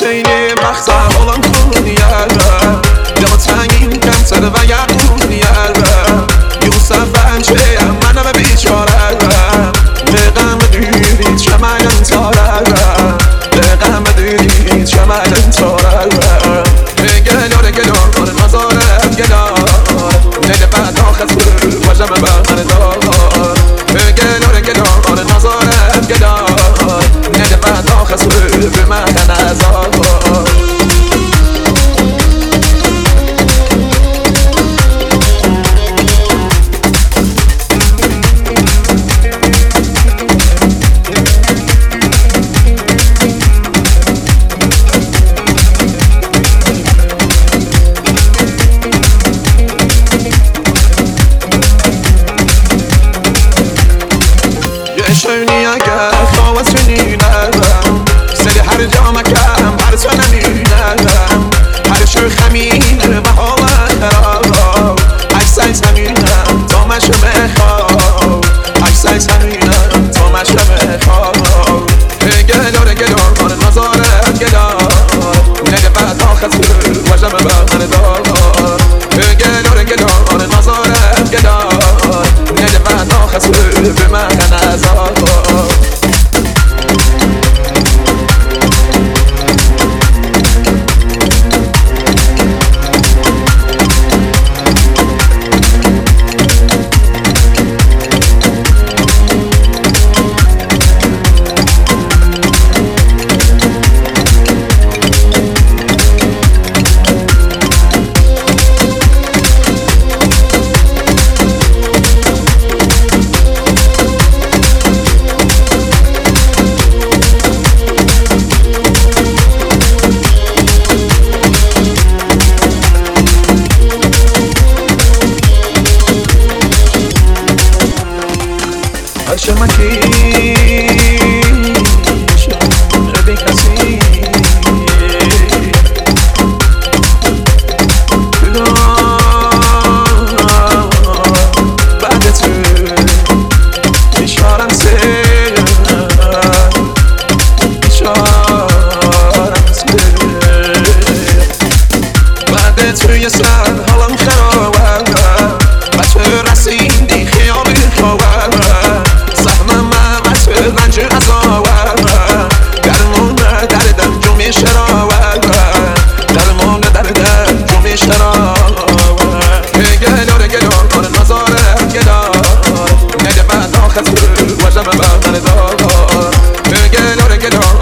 خیلی مخزن حالم خونی یاره دلم تنگین کمتر و یقونی یاره یوسف بنچه منم بیچاره به غم دیدید شمعن تاره به غم دیدید شمعن تاره گلار گلار نظارت گلار نده بعد آخر وجم بر من دار گلار گلار نظارت گلار نده بعد آخر به من نظار شونی اگر خواهد شنیدم سری هر جا مکم هر تو نمیدم هر شو خمین به حالت خراب اکسای زمینم تا مشو بخواب اکسای زمینم تا مشو بخواب گلار گلار نظارت گلار نده بعد آخر وجم بر من دار گلار گلار نظارت گلار نده بعد آخر به من نظار شمکی شبی کسی بعد تو بیشارم سه بعد تو یه سر حالم خرابه و تو رسیدی خیالی خوابه رنج ازاور درمون دردم جمعی شراور درمون دردم جمعی شراور گلار گلار نظارت گلار نده بعد آخر وجم بر من دار گلار گلار